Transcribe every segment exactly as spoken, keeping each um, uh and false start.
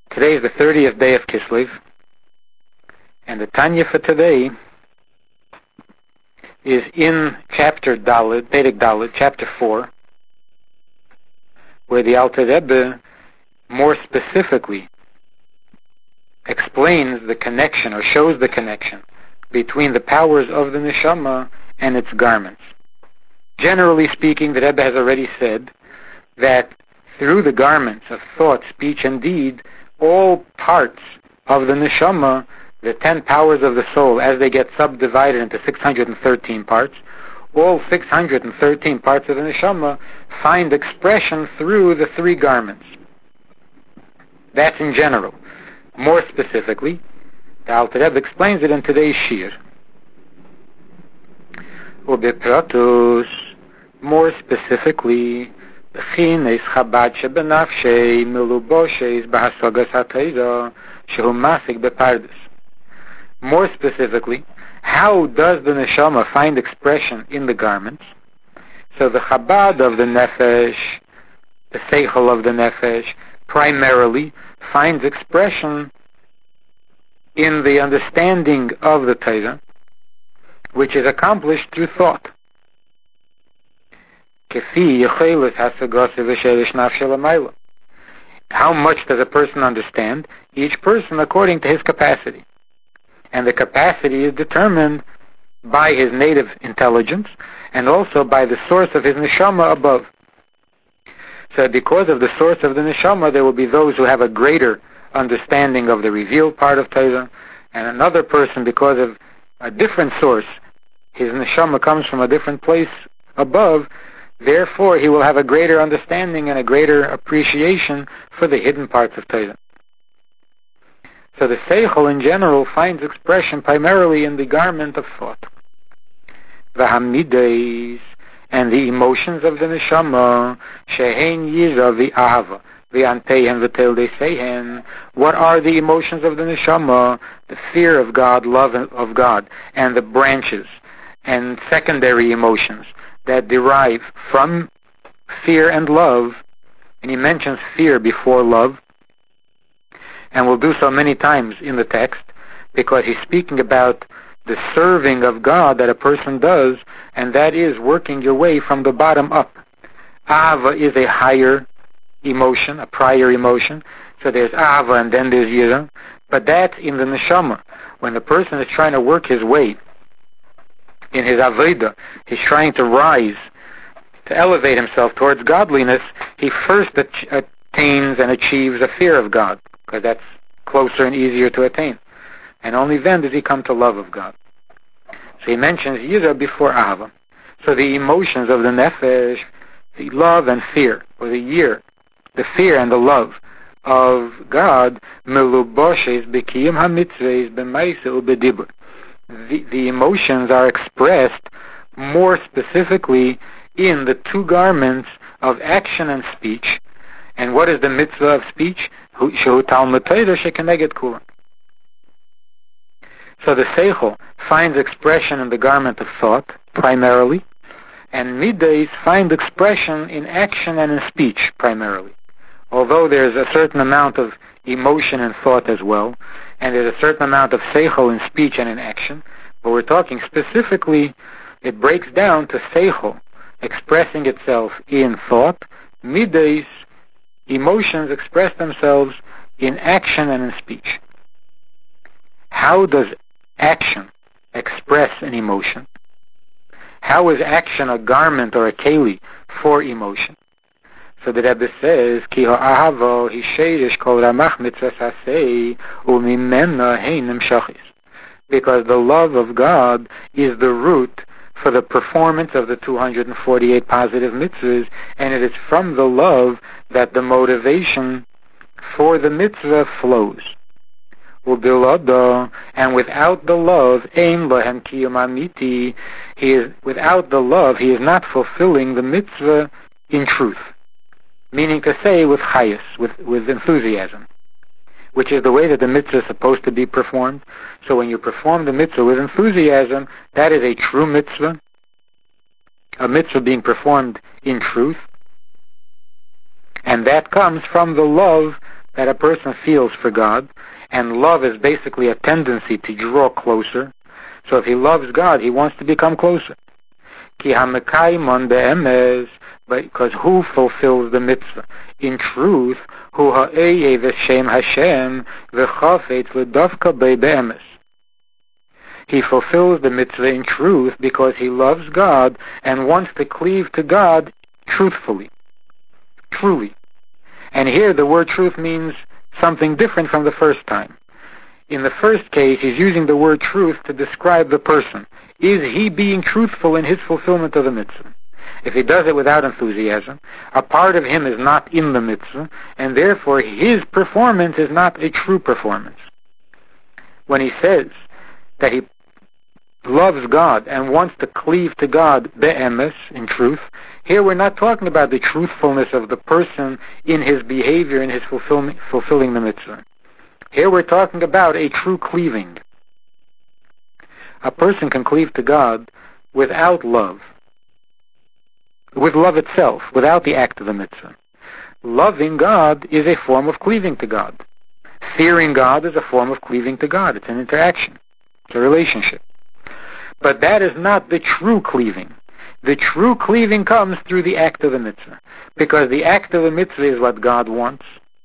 Today is the thirtieth day of Kislev, and the Tanya for today is in chapter Dalet, Perek Dalet, chapter four, where the Alter Rebbe more specifically explains the connection, or shows the connection, between the powers of the neshama and its garments. Generally speaking, the Rebbe has already said that through the garments of thought, speech, and deed, all parts of the neshama, the ten powers of the soul, as they get subdivided into six hundred thirteen parts, all six hundred thirteen parts of the neshama find expression through the three garments. That's in general. More specifically, the Alter Rebbe explains it in today's Shir. Ubepratus, more specifically, B'chines Chabad shebenafshei meluboshes b'hasagas ha'teira shehu masik bepardes. More specifically, how does the neshama find expression in the garments? So the Chabad of the nefesh, the seichel of the nefesh, primarily finds expression in the understanding of the Torah, which is accomplished through thought. How much does a person understand? Each person according to his capacity. And the capacity is determined by his native intelligence and also by the source of his neshama above. So because of the source of the neshama, there will be those who have a greater understanding of the revealed part of Torah, and another person, because of a different source, his neshama comes from a different place above, therefore he will have a greater understanding and a greater appreciation for the hidden parts of Torah. So the seichel in general finds expression primarily in the garment of thought. V'hamidais, and the emotions of the neshama, shehein yira v'ahava, v'anteihen v'teldeseihen. What are the emotions of the neshama? The fear of God, love of God, and the branches and secondary emotions that derive from fear and love. And he mentions fear before love, and will do so many times in the text, because he's speaking about the serving of God that a person does, and that is working your way from the bottom up. Ahava is a higher emotion, a prior emotion. So there's Ahava and then there's Yira. But that's in the neshama. When the person is trying to work his way in his Aveda, he's trying to rise, to elevate himself towards godliness, he first attains and achieves a fear of God, because that's closer and easier to attain. And only then does he come to love of God. So he mentions Yira before Ahava. So the emotions of the nefesh, the love and fear, or the yir, the fear and the love of God, meluboshes b'kiyum hamitzvahs b'maisa u'b'dibur. The the emotions are expressed more specifically in the two garments of action and speech. And what is the mitzvah of speech? Shehu talmud Torah shekeneged kulam. So the seichel finds expression in the garment of thought, primarily, and middays find expression in action and in speech, primarily. Although there's a certain amount of emotion and thought as well, and there's a certain amount of seichel in speech and in action, but we're talking specifically, it breaks down to seichel expressing itself in thought, middays, emotions express themselves in action and in speech. How does action express an emotion? How is action a garment or a keli for emotion? So the Rebbe says, Ki ha'ahavo hisherish kol ramach mitzvah sasei u'mimena heinim shachis. Because the love of God is the root for the performance of the two hundred forty-eight positive mitzvahs, and it is from the love that the motivation for the mitzvah flows. And without the love, ein lohem kiyum amiti, he is without the love, he is not fulfilling the mitzvah in truth. Meaning to say, with chayus, with with enthusiasm, which is the way that the mitzvah is supposed to be performed. So when you perform the mitzvah with enthusiasm, that is a true mitzvah, a mitzvah being performed in truth, and that comes from the love that a person feels for God, and love is basically a tendency to draw closer. So if he loves God, he wants to become closer. Ki hamekaimon be'emes, because who fulfills the mitzvah? In truth, hu ha'eye v'shem Hashem v'chafetz l'davka bei be'emes. He fulfills the mitzvah in truth because he loves God and wants to cleave to God truthfully, truly. And here the word truth means something different from the first time. In the first case, he's using the word truth to describe the person. Is he being truthful in his fulfillment of the mitzvah? If he does it without enthusiasm, a part of him is not in the mitzvah, and therefore his performance is not a true performance. When he says that he loves God and wants to cleave to God be'emes, in truth, here we're not talking about the truthfulness of the person in his behavior, in his fulfilling, fulfilling the mitzvah. Here we're talking about a true cleaving. A person can cleave to God without love, with love itself, without the act of the mitzvah. Loving God is a form of cleaving to God. Fearing God is a form of cleaving to God. It's an interaction. It's a relationship. But that is not the true cleaving. The true cleaving comes through the act of the mitzvah, because the act of the mitzvah is what God wants.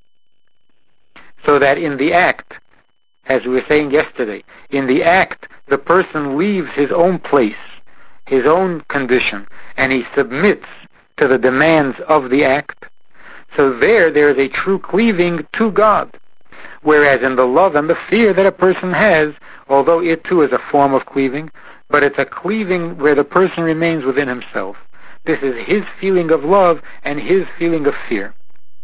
So that in the act, as we were saying yesterday, in the act, the person leaves his own place, his own condition, and he submits to the demands of the act. So there, there is a true cleaving to God. Whereas in the love and the fear that a person has, although it too is a form of cleaving, but it's a cleaving where the person remains within himself. This is his feeling of love and his feeling of fear.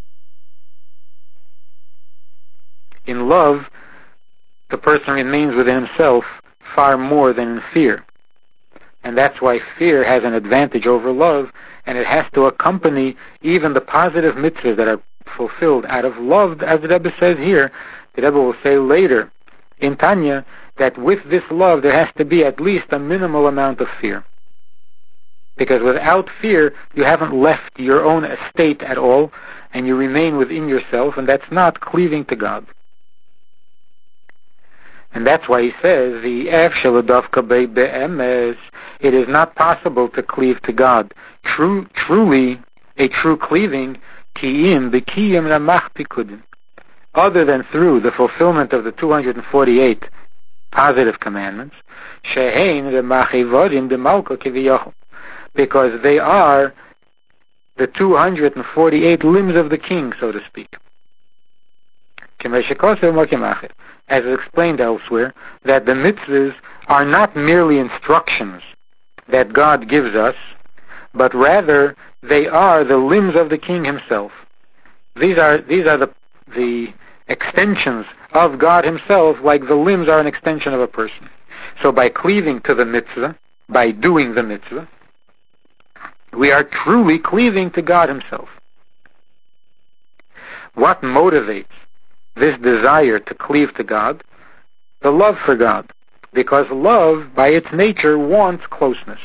In love, the person remains within himself far more than in fear. And that's why fear has an advantage over love, and it has to accompany even the positive mitzvahs that are fulfilled out of love, as the Rebbe says here. The Rebbe will say later in Tanya that with this love there has to be at least a minimal amount of fear. Because without fear, you haven't left your own estate at all, and you remain within yourself, and that's not cleaving to God. And that's why he says, the it is not possible to cleave to God. True, truly, a true cleaving, other than through the fulfillment of the two hundred forty-eight positive commandments, because they are the two hundred forty-eight limbs of the king, so to speak. As is explained elsewhere, that the mitzvahs are not merely instructions that God gives us, but rather they are the limbs of the king himself. These are these are the the extensions of God himself, like the limbs are an extension of a person. So by cleaving to the mitzvah, by doing the mitzvah, we are truly cleaving to God himself. What motivates this desire to cleave to God? The love for God. Because love, by its nature, wants closeness.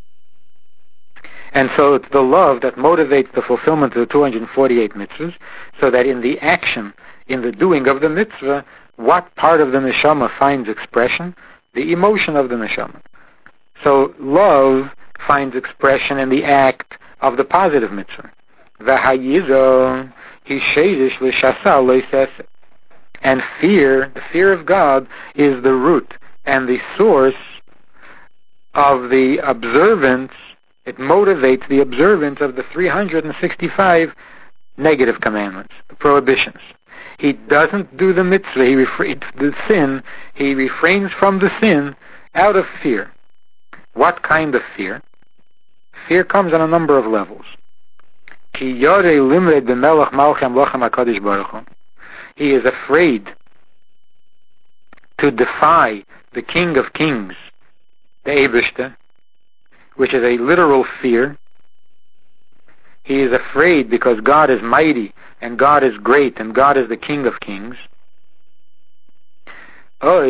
And so it's the love that motivates the fulfillment of the two hundred forty-eight mitzvahs, so that in the action, in the doing of the mitzvah, what part of the neshama finds expression? The emotion of the neshama. So love finds expression in the act of the positive mitzvah. V'hayizo hishezish l'shasa lo'isese. And fear, the fear of God, is the root and the source of the observance. It motivates the observance of the three hundred sixty-five negative commandments, the prohibitions. He doesn't do the mitzvah, he refrains the sin, he refrains from the sin out of fear. What kind of fear? Fear comes on a number of levels. Ki yorei limred b'melech malchei amlochem HaKadosh Baruch Hu. He is afraid to defy the King of Kings, the Eibishter, which is a literal fear. He is afraid because God is mighty, and God is great, and God is the King of Kings. Or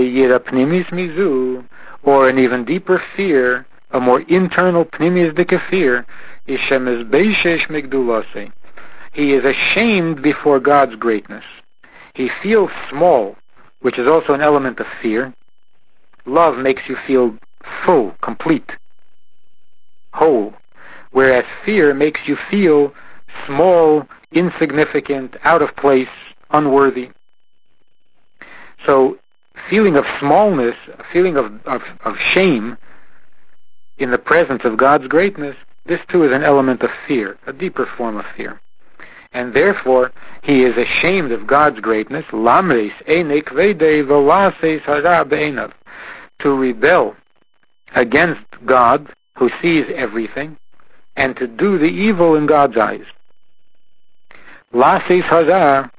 an even deeper fear, a more internal pnimisdike fear, is shemes beishesh migdulase. He is ashamed before God's greatness. he feels small, which is also an element of fear. Love makes you feel full, complete, whole, whereas fear makes you feel small, insignificant, out of place, unworthy. So, feeling of smallness, a feeling of, of, of shame in the presence of God's greatness, this too is an element of fear, a deeper form of fear. And therefore, he is ashamed of God's greatness, lamres einek vedei v'lases hara be'enav, to rebel against God, who sees everything, and to do the evil in God's eyes. Lases hara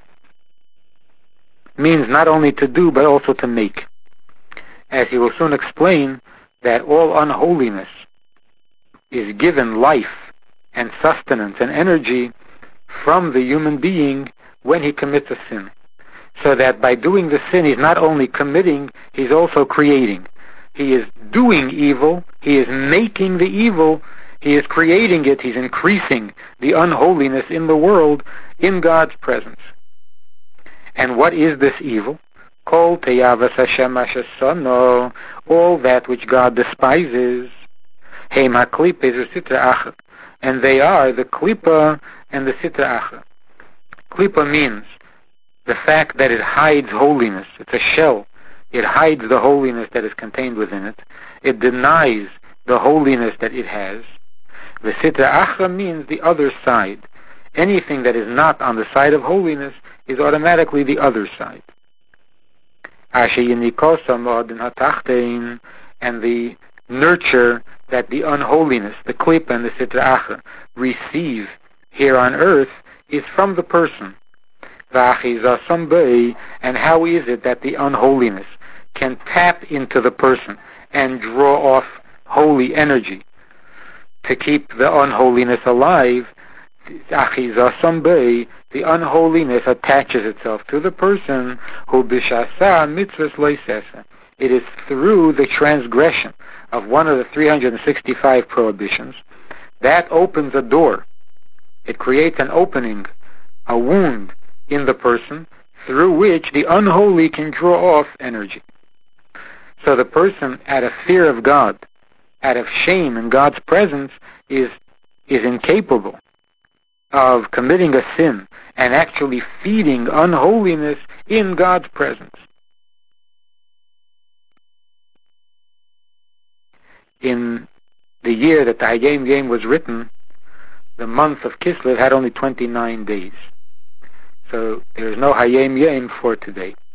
means not only to do, but also to make. As he will soon explain, that all unholiness is given life and sustenance and energy from the human being when he commits a sin. So that by doing the sin, he's not only committing, he's also creating. He is doing evil, he is making the evil, he is creating it, he's increasing the unholiness in the world in God's presence. And what is this evil? Kol teyavas Hashem ashasono, all that which God despises. Heim haklipes v'sitra achra, and they are the klipa and the sitra achra. Klipa means the fact that it hides holiness. It's a shell. It hides the holiness that is contained within it. It denies the holiness that it has. The sitra achra means the other side. Anything that is not on the side of holiness is automatically the other side. And the nurture that the unholiness, the klipa and the sitra achra, receive here on earth is from the person. And how is it that the unholiness can tap into the person and draw off holy energy to keep the unholiness alive? The unholiness attaches itself to the person who bishasa mitzvahs loisesa. It is through the transgression of one of the three hundred sixty-five prohibitions that opens a door. It creates an opening, a wound in the person through which the unholy can draw off energy. So the person, out of fear of God, out of shame in God's presence, is is incapable of committing a sin and actually feeding unholiness in God's presence. In the year that the Hayom Yom was written, the month of Kislev had only twenty-nine days. So there is no Hayom Yom for today.